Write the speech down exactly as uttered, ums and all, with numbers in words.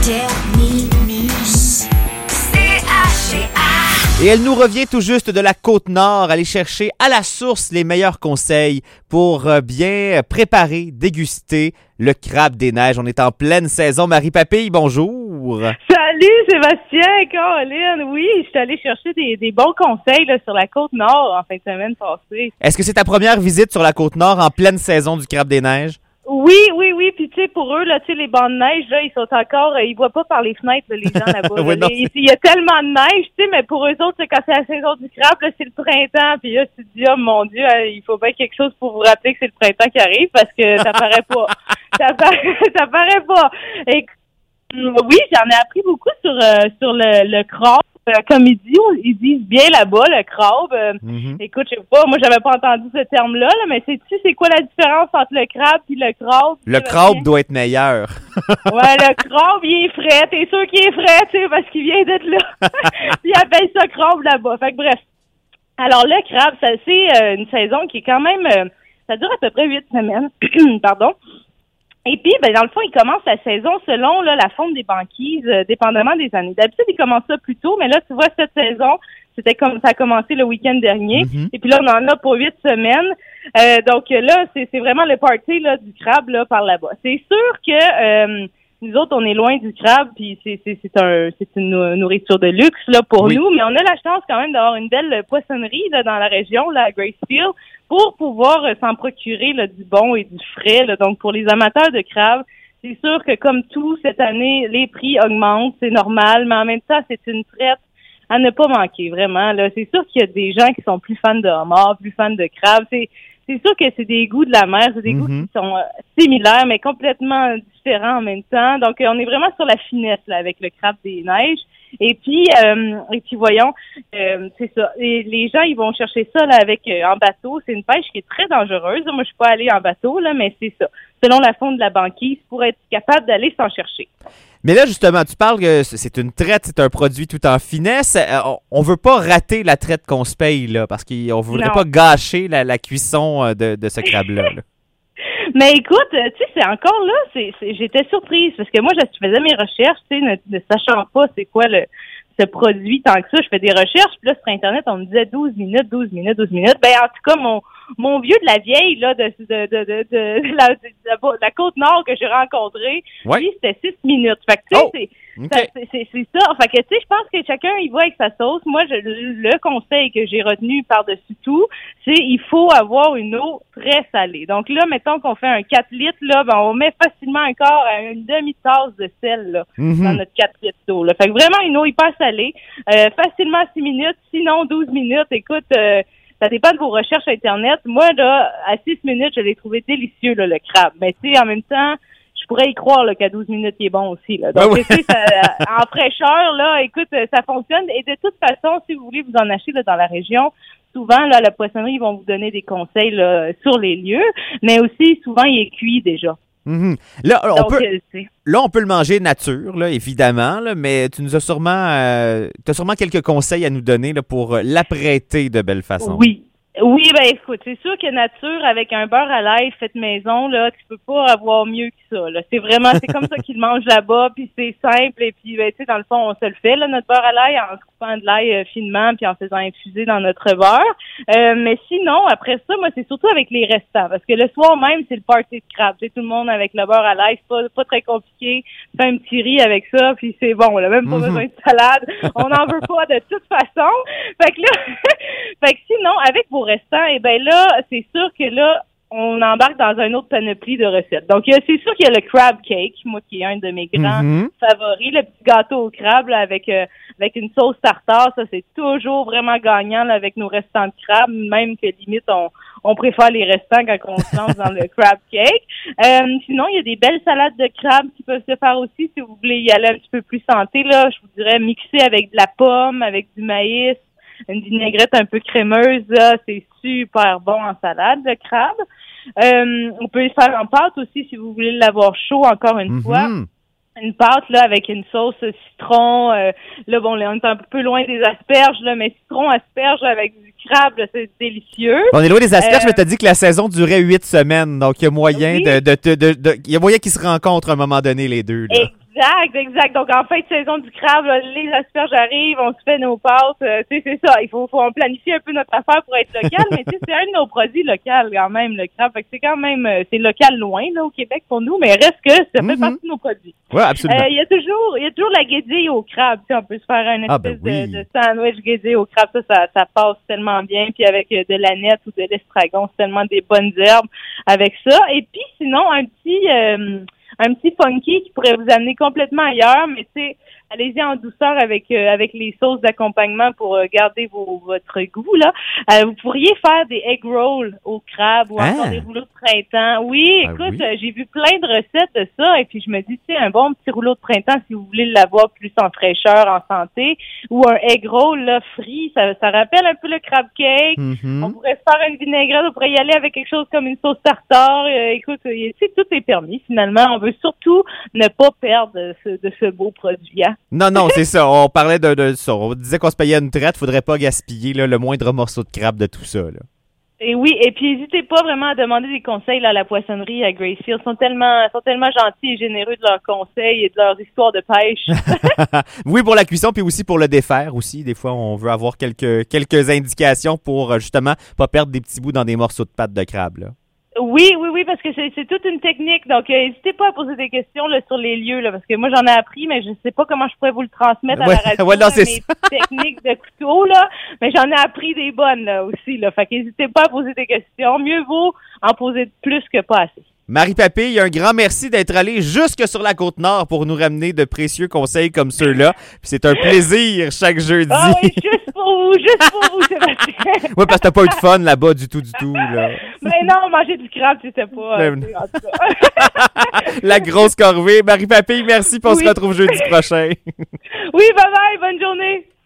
Terminus. C H A. Et elle nous revient tout juste de la Côte-Nord, aller chercher à la source les meilleurs conseils pour bien préparer, déguster le crabe des neiges. On est en pleine saison. Marie Papille, bonjour. Salut Sébastien, Caroline. Oui, je suis allée chercher des, des bons conseils là, sur la Côte-Nord en fin de semaine passée. Est-ce que c'est ta première visite sur la Côte-Nord en pleine saison du crabe des neiges? Oui, oui, oui. Puis tu sais, pour eux, là, tu sais, les bancs de neige, là, ils sont encore, euh, ils voient pas par les fenêtres, là, les gens là-bas. Oui, là. non, Les- il y a tellement de neige, tu sais, mais pour eux autres, c'est quand c'est la saison du crabe, là, c'est le printemps. Puis là, tu te dis, oh mon Dieu, euh, il faut bien quelque chose pour vous rappeler que c'est le printemps qui arrive parce que ça paraît pas. ça, paraît, ça paraît pas. Et oui, j'en ai appris beaucoup sur euh, sur le, le crabe. Euh, Comme ils disent, ils disent bien là-bas, le crabe. Euh, Mm-hmm. Écoute, je sais pas, moi j'avais pas entendu ce terme-là, là, mais sais-tu c'est quoi la différence entre le crabe et le crabe? Le crabe doit être meilleur. Ouais, le crabe, il est frais. T'es sûr qu'il est frais, tu sais, parce qu'il vient de là. Ils appellent ça crabe là-bas. Fait que bref. Alors, le crabe, ça, c'est euh, une saison qui est quand même... euh, ça dure à peu près huit semaines. Pardon. Et puis, ben dans le fond, il commence la saison selon là, la fonte des banquises, euh, dépendamment des années. D'habitude, il commence ça plus tôt, mais là, tu vois, cette saison, c'était comme ça a commencé le week-end dernier. Mm-hmm. Et puis là, on en a pour huit semaines. Euh, donc là, c'est, c'est vraiment le party là, du crabe là, par là-bas. C'est sûr que... Euh, nous autres, on est loin du crabe, puis c'est c'est c'est un c'est une nou- nourriture de luxe là pour Oui. nous, mais on a la chance quand même d'avoir une belle poissonnerie là dans la région, là à Gracefield, pour pouvoir euh, s'en procurer là du bon et du frais. Là. Donc pour les amateurs de crabe, c'est sûr que comme tout cette année, les prix augmentent, c'est normal, mais en même temps, c'est une traite à ne pas manquer vraiment. Là, c'est sûr qu'il y a des gens qui sont plus fans de homard, plus fans de crabe. C'est C'est sûr que c'est des goûts de la mer, c'est des Mm-hmm. goûts qui sont euh, similaires, mais complètement différents en même temps. Donc, euh, on est vraiment sur la finesse là avec le crabe des neiges. Et puis, euh, et puis voyons, euh, c'est ça. Les, les gens, ils vont chercher ça là avec euh, en bateau. C'est une pêche qui est très dangereuse. Moi, je suis pas allée en bateau là, mais c'est ça. Selon la fonte de la banquise, pour être capable d'aller s'en chercher. Mais là, justement, tu parles que c'est une traite, c'est un produit tout en finesse. Euh, on- On veut pas rater la traite qu'on se paye, là, parce qu'on voudrait Non. pas gâcher la, la cuisson euh, de, de ce crabe-là. là. Mais écoute, euh, tu sais, c'est encore là, c'est, c'est, j'étais surprise parce que moi, je faisais mes recherches, tu sais, ne, ne sachant pas c'est quoi le ce produit tant que ça, je fais des recherches, puis là, sur Internet, on me disait douze minutes, douze minutes, douze minutes. Ben, en tout cas, mon mon vieux de la vieille, là, de, de, de, de, de, la, de, de la Côte-Nord que j'ai rencontré, Ouais. lui, c'était six minutes. Fait que, tu sais, Oh! c'est, OK. ça, c'est, c'est, c'est ça. Fait que, tu sais, je pense que chacun y va avec sa sauce. Moi, je, le conseil que j'ai retenu par-dessus tout, c'est il faut avoir une eau très salée. Donc là, mettons qu'on fait un quatre litres, là, ben, on met facilement encore une demi-tasse de sel, là, Mhm. dans notre quatre litres d'eau, là. Fait que vraiment une eau hyper salée. Euh, facilement six minutes, sinon douze minutes. Écoute, euh, ça dépend de vos recherches Internet. Moi, là, à six minutes, je l'ai trouvé délicieux, là, le crabe. Mais tu sais, en même temps, je pourrais y croire là, qu'à douze minutes, il est bon aussi. Là. Donc, Ben oui. tu sais, ça- en fraîcheur, là, écoute, ça fonctionne. Et de toute façon, si vous voulez vous en acheter là, dans la région, souvent, là, la poissonnerie, ils vont vous donner des conseils là, sur les lieux. Mais aussi, souvent, il est cuit déjà. Mhm. Là, on Donc, peut, euh, c'est... là, on peut le manger nature, là, évidemment, là, mais tu nous as sûrement, euh, t'as sûrement quelques conseils à nous donner là, pour euh, l'apprêter de belle façon. Oui. Oui, ben écoute, c'est sûr que nature, avec un beurre à l'ail fait maison, là, tu peux pas avoir mieux que ça. Là. C'est vraiment, c'est comme ça qu'ils mangent là-bas, puis c'est simple, et puis ben, tu sais, dans le fond, on se le fait, là, notre beurre à l'ail, en coupant de l'ail euh, finement, puis en faisant infuser dans notre beurre. Euh, mais sinon, après ça, moi, c'est surtout avec les restants, parce que le soir même, c'est le party de crabe. Tu sais, tout le monde avec le beurre à l'ail, c'est pas, pas très compliqué. Fais un petit riz avec ça, puis c'est bon, là, même pas Mhm. besoin de salade. On n'en veut pas de toute façon. Fait que là, fait que sinon, avec vos restants, eh ben là, c'est sûr que là, on embarque dans un autre panoplie de recettes. Donc, il y a- c'est sûr qu'il y a le crab cake, moi qui est un de mes grands Mhm. favoris, le petit gâteau au crabe là, avec euh, avec une sauce tartare, ça c'est toujours vraiment gagnant là, avec nos restants de crabe, même que limite on on préfère les restants quand on se lance dans le crab cake. Euh, sinon, il y a des belles salades de crabe qui peuvent se faire aussi si vous voulez y aller un petit peu plus santé là. Je vous dirais mixer avec de la pomme, avec du maïs, une vinaigrette un peu crémeuse, là, c'est super bon en salade, le crabe. Euh, on peut le faire en pâte aussi si vous voulez l'avoir chaud, encore une Mhm. fois. Une pâte là avec une sauce citron. Euh, là, bon, là, on est un peu loin des asperges, là, mais citron, asperges avec du crabe, là, c'est délicieux. On est loin des asperges, Euh, mais t'as dit que la saison durait huit semaines, donc il y a moyen Oui. de, de, de, de, de- il y a moyen qu'ils se rencontrent à un moment donné, les deux. Là. Exact, exact. Donc, en fin de saison du crabe, là, les asperges arrivent, on se fait nos pâtes. Euh, tu sais, c'est ça. Il faut, faut en planifier un peu notre affaire pour être local, mais tu sais, c'est un de nos produits locaux quand même, le crabe. Fait que c'est quand même, euh, c'est local loin, là, au Québec pour nous, mais reste que ça fait Mm-hmm. partie de nos produits. Oui, absolument. Il euh, y a toujours, il y a toujours la guédille au crabe. Tu sais, on peut se faire un espèce Ah, ben oui. de, de sandwich guédille au crabe. Ça, ça, ça passe tellement bien. Puis avec euh, de l'aneth ou de l'estragon, c'est tellement des bonnes herbes avec ça. Et puis, sinon, un petit, euh, un petit funky qui pourrait vous amener complètement ailleurs, mais tu sais, allez-y en douceur avec euh, avec les sauces d'accompagnement pour euh, garder vos, votre goût, là. Euh, vous pourriez faire des egg rolls au crabe ou Ah. encore des rouleaux de printemps. Oui, Ah écoute, oui. euh, j'ai vu plein de recettes de ça et puis je me dis, tu sais, un bon petit rouleau de printemps si vous voulez l'avoir plus en fraîcheur, en santé, ou un egg roll, là, frit, ça, ça rappelle un peu le crab cake. Mhm. On pourrait se faire une vinaigrette, on pourrait y aller avec quelque chose comme une sauce tartare. Euh, écoute, euh, tu sais, tout est permis finalement. On veut surtout ne pas perdre de ce, de ce beau produit. Hein? Non, non, c'est ça. On parlait de, de ça. On disait qu'on se payait une traite. Faudrait pas gaspiller là, le moindre morceau de crabe de tout ça. Là. Et oui, et puis n'hésitez pas vraiment à demander des conseils là, à la poissonnerie à Gracefield. Ils sont tellement, sont tellement gentils et généreux de leurs conseils et de leurs histoires de pêche. Oui, pour la cuisson, puis aussi pour le défaire aussi. Des fois, on veut avoir quelques, quelques indications pour euh, justement pas perdre des petits bouts dans des morceaux de pâte de crabe. Là. Oui, oui, oui, parce que c'est, c'est toute une technique. Donc, euh, n'hésitez pas à poser des questions là, sur les lieux, là, parce que moi, j'en ai appris, mais je ne sais pas comment je pourrais vous le transmettre à Ouais, la radio, ouais, non, là, c'est mes techniques de couteau, là. Mais j'en ai appris des bonnes, là, aussi, là. Fait qu'hésitez pas à poser des questions. Mieux vaut en poser plus que pas assez. Marie Papille, un grand merci d'être allée jusque sur la Côte-Nord pour nous ramener de précieux conseils comme ceux-là. Puis c'est un plaisir chaque jeudi. Ah oui, juste pour vous, juste pour vous, Sébastien. Oui, parce que t'as pas eu de fun là-bas du tout, du tout. Là. Mais non, manger du crabe, c'était pas... euh, Ben, en tout cas. La grosse corvée. Marie Papille, merci, puis on Oui. se retrouve jeudi prochain. Oui, bye-bye, bonne journée.